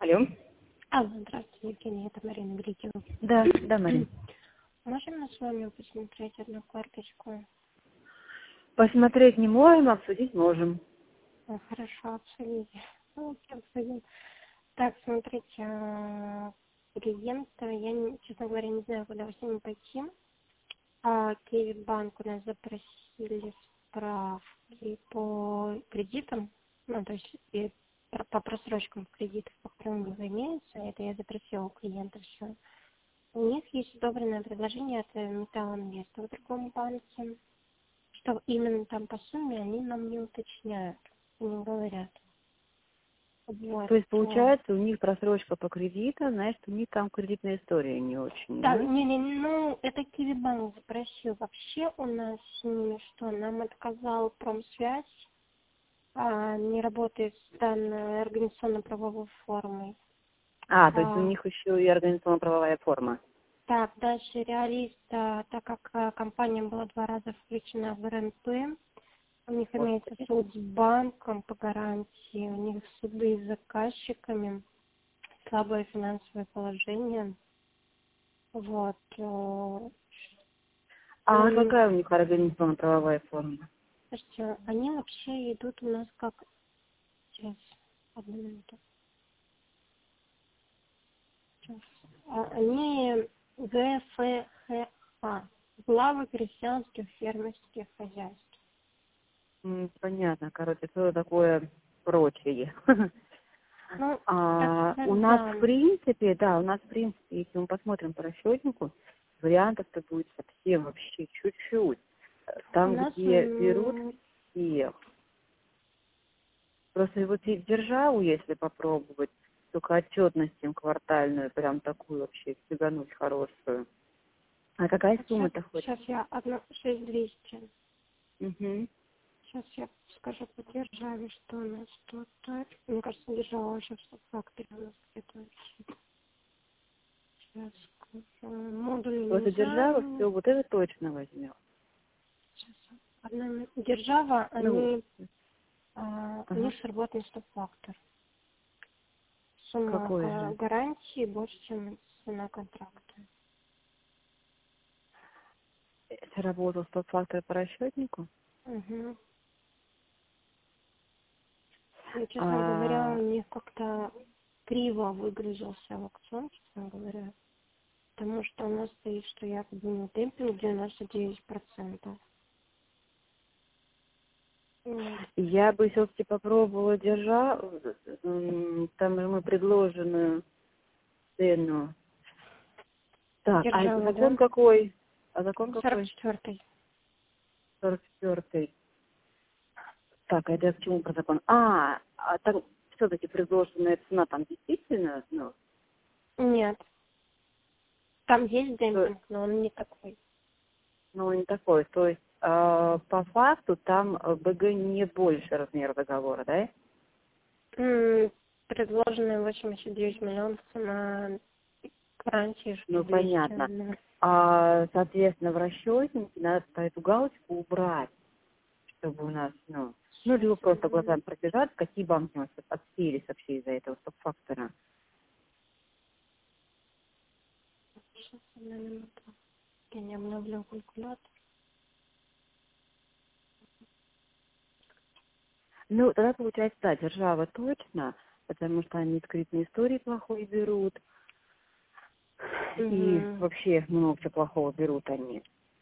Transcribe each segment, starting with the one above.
Алло. Алло, здравствуйте, Евгения, это Марина Великина. Да, Марин. Можем мы с вами посмотреть одну карточку? Посмотреть не можем, обсудить можем. Хорошо, обсудите. Обсудим. Так, смотрите, клиента, честно говоря, не знаю, куда с ним пойти. Киви Банк у нас запросили справки по кредитам, то есть по просрочкам кредитов, по которым у него имеются. Это я запросила у клиента все. У них есть одобренное предложение от Металлинвеста в другом банке, что именно там по сумме они нам не уточняют, не говорят. Вот. То есть, получается, у них просрочка по кредиту, значит, у них там кредитная история не очень, Да, да? это Киви-банк запросил. Вообще у нас с ними что? Нам отказал Промсвязь, не работает с данной организационно-правовой формой. То есть у них еще и организационно-правовая форма. Так, дальше Реалист, так как компания была 2 раза включена в РНП, у них имеется суд с банком по гарантии, у них суды с заказчиками, слабое финансовое положение. Вот. Какая у них организационно-правовая форма? Слушайте, они вообще идут у нас как... Сейчас, одну минуту. Сейчас. Они ГФХА, главы крестьянских фермерских хозяйств. Понятно, это такое прочее. У нас, в принципе, если мы посмотрим по расчетнику, вариантов-то будет совсем вообще чуть-чуть. Там, где берут всех. Просто вот державу, если попробовать, только отчетность им квартальную, прям такую вообще стегануть хорошую. А какая сумма-то хоть? Сейчас я 6200. Угу. Сейчас я скажу по державе, что у нас тут. Мне кажется, держава вообще в факторе у нас где-то. Сейчас скажу. Модуль Вот держава все, вот это точно возьмем. Сейчас. Держава, у них сработан стоп-фактор. Сумма гарантии больше, чем цена контракта. Сработал стоп-фактор по расчетнику? Угу. Честно говоря, у них как-то криво выгрузился аукцион, честно говоря. Потому что у нас стоит, что якобы на демпинг 99%. Я бы все-таки попробовала державу, там мы предложенную цену. Так, Держава, закон какой? Закон какой? 44-й. 44-й. Так, это к чему про закон? Там все-таки предложенная цена там действительно, Нет. Там есть демпинг, но он не такой. Не такой. То есть по факту там БГ не больше размера договора, да? Предложенные 89 миллионов цена гарантии, что 200. Понятно. Соответственно, в расчетнике надо эту галочку убрать, чтобы у нас, либо просто глазами пробежать, какие банки у нас отсеялись вообще из-за этого стоп-фактора. Сейчас, одну минуту. Я не обновлю калькулятор. Тогда получается, да, держава точно, потому что они скрытные истории плохой берут. И вообще много чего плохого берут они.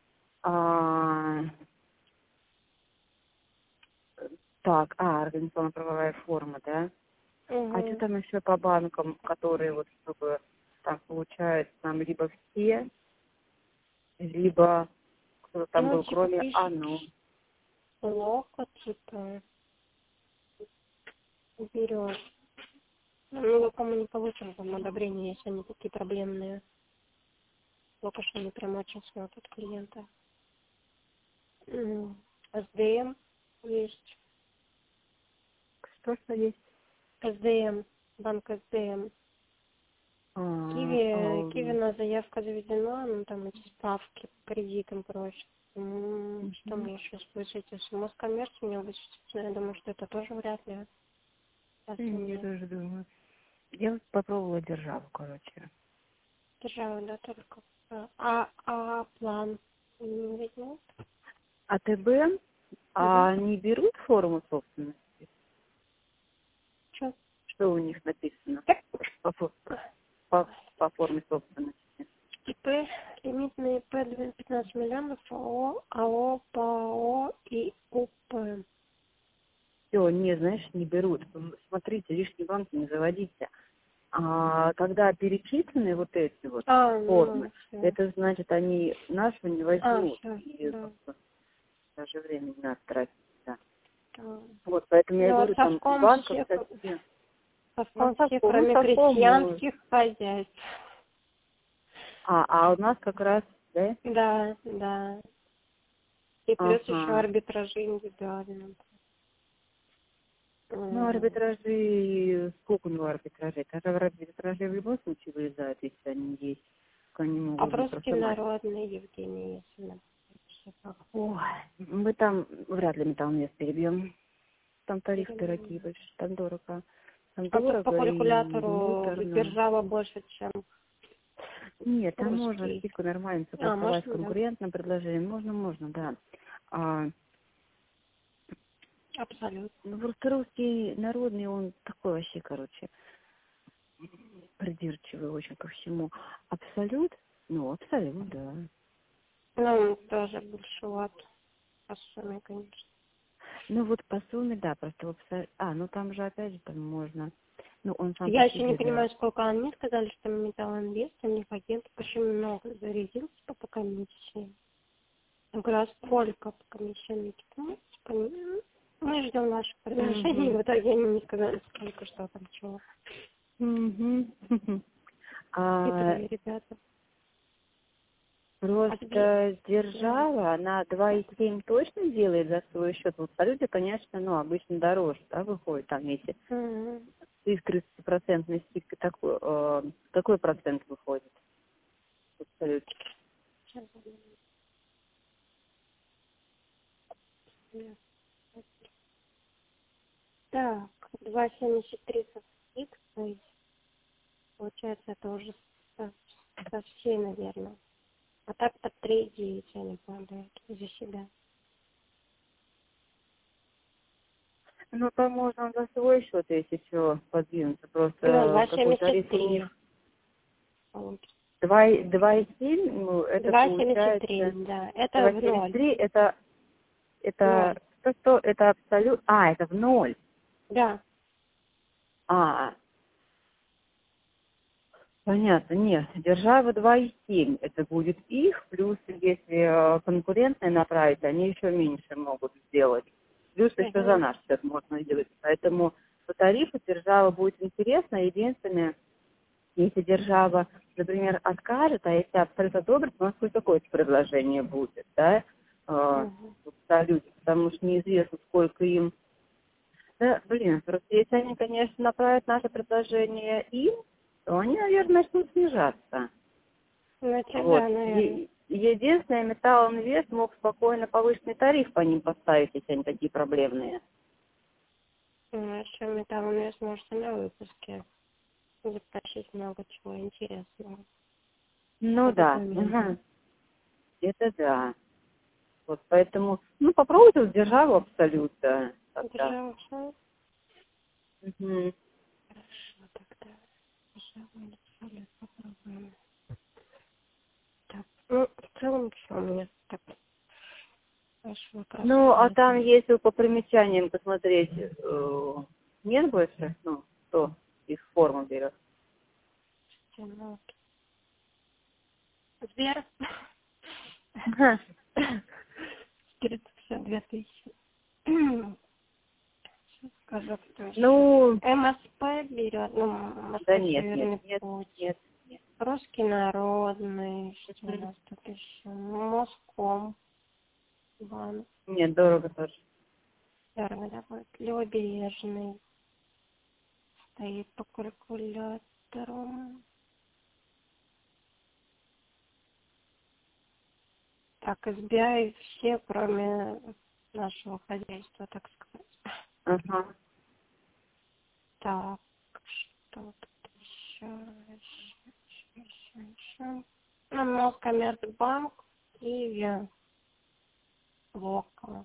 Организационно-правовая форма, да? Что там еще по банкам, которые чтобы там получается, там либо все, либо кто-то там был, кроме Плохо, берет. Мы, по-моему, не получим там одобрение, если они такие проблемные. Только что они прям очень смотрят клиента. СДМ есть. Что есть? СДМ, банк СДМ. Киви на заявка заведена, там эти ставки по кредитам просят. Что мне еще слышите? Москоммерц мне высветится, я думаю, что это тоже вряд ли. Я тоже думаю. Я вот попробовала державу, короче. Держава, да, только. А план не возьмут? АТБ, Угу. они берут форму собственности? Что? Что у них написано по, по форме собственности? ИП, лимитные ИП 15 миллионов, АО, ПАО и УП. Все, не, знаешь, не берут. Смотрите, лишние банки не заводите. А когда перечислены вот эти вот формы, Ну, все. это значит, они нашего не возьмут. Все, И да. даже время не надо тратить. Да. Да. Вот, поэтому я Ну, говорю, там банков совсем. совком Ну, все, совком, кроме крестьянских хозяйств. А у нас как раз, да? Да, да. И плюс еще Ага. арбитражи индивидуальные. Ну, арбитражи, сколько у него арбитражей? Тогда арбитражи в любом случае вылезают, если они есть. Они А могут в не русский просто мать. народный, Евгений, если Ой, мы там вряд ли металлмес перебьем. Там тарифы дорогие больше, там дорого. Там А тут по дорого и калькулятору муторно. держава больше, чем Нет, там можно русский. скидку нормально согласовать с Можно, да? конкурентным предложением. Можно, да. Абсолютно. Ну, просто русский народный, он такой вообще, короче, придирчивый очень ко всему. Абсолют? Ну, абсолют, да. Ну, тоже большеват. По сумме, конечно. Ну, вот по сумме, да, просто в абсолют... ну там же, опять же, там можно... Ну, он сам по Я еще не себе, да. понимаю, сколько они сказали, что Металлинвест, у них агент очень много зарядился по комиссии. Я говорю, а сколько по комиссии? Ну, мы ждем наших предложений, в итоге они не сказали, сколько, что там, чего. Хитрые ребята. Просто держава, она 2,7 точно делает за свой счет. В абсолюте, конечно, ну, обычно дороже, да, выходит, там, если с 30% скидкой какой процент выходит в абсолюте? Так, 2,73 со скидкой. Получается, это уже со всей, наверное. А так-то 3,9 они падают за себя. Ну, там можно за свой счет, если все подвинуться, Ну, просто какой тариф у 2,73 них. получится. 2,7, ну, это получается 2,73, да. Это в ноль. 2,73, Ноль. это абсолют, это в ноль. Да. А, понятно, нет, держава 2,7, это будет их, плюс если конкурентные направить, они еще меньше могут сделать. Плюс еще за наш счет можно сделать. Поэтому по тарифу держава будет интересна. Единственное, если держава, например, откажет, а если абсолютно одобрит, у нас хоть какое-то предложение будет, да, в абсолюте, потому что неизвестно, сколько им. Да, просто если они, конечно, направят наше предложение им, то они, наверное, начнут снижаться. Значит, Вот. да, наверное. Единственное, Металлинвест мог спокойно повышенный тариф по ним поставить, если они такие проблемные. Еще Металлинвест может и на выпуске затащить много чего интересного. Ну да, это да. Вот поэтому, попробуйте вот державу абсолют, да. Держава, все. Угу. Хорошо, тогда. Держава, абсолют, попробуем. Так, ну, в целом все у меня так. Ваш вопрос. Ну, а там, если по примечаниям посмотреть, нет больше, кто из формы берет? Сбер. 352 тысячи. Скажу, кто еще. Ну, МСП берет, да нет. Русский народный, что у нас тут еще? Моском. Банк. Нет, дорого тоже. Дорого, да, будет. Левобережный. Стоит по калькулятору. Так, SBI все, кроме нашего хозяйства, так сказать. Ага. Так, что тут Москоммерцбанк, Киви, Лока.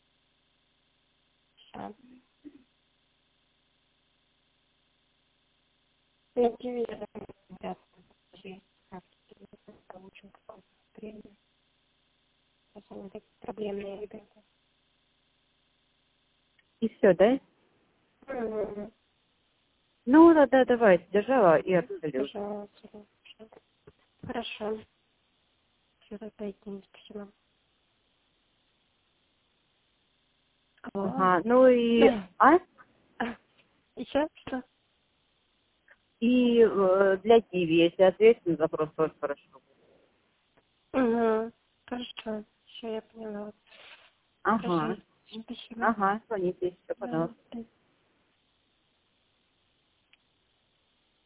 Все. Ну, Киви, ребят, получим какое-то премию. Сейчас они такие проблемные ребята. И все, да? Мгм. Ну, да, давайте, держала и абсолютно. Пожалуйста. Хорошо. Что-то пойти, спасибо. Алло. Ага, ну и... А? Еще что? И для Киви, если ответственный запрос, тоже хорошо. Угу. Хорошо. Все, я поняла. Хорошо. Ага, Спасибо. ага, звоните еще, Да. пожалуйста.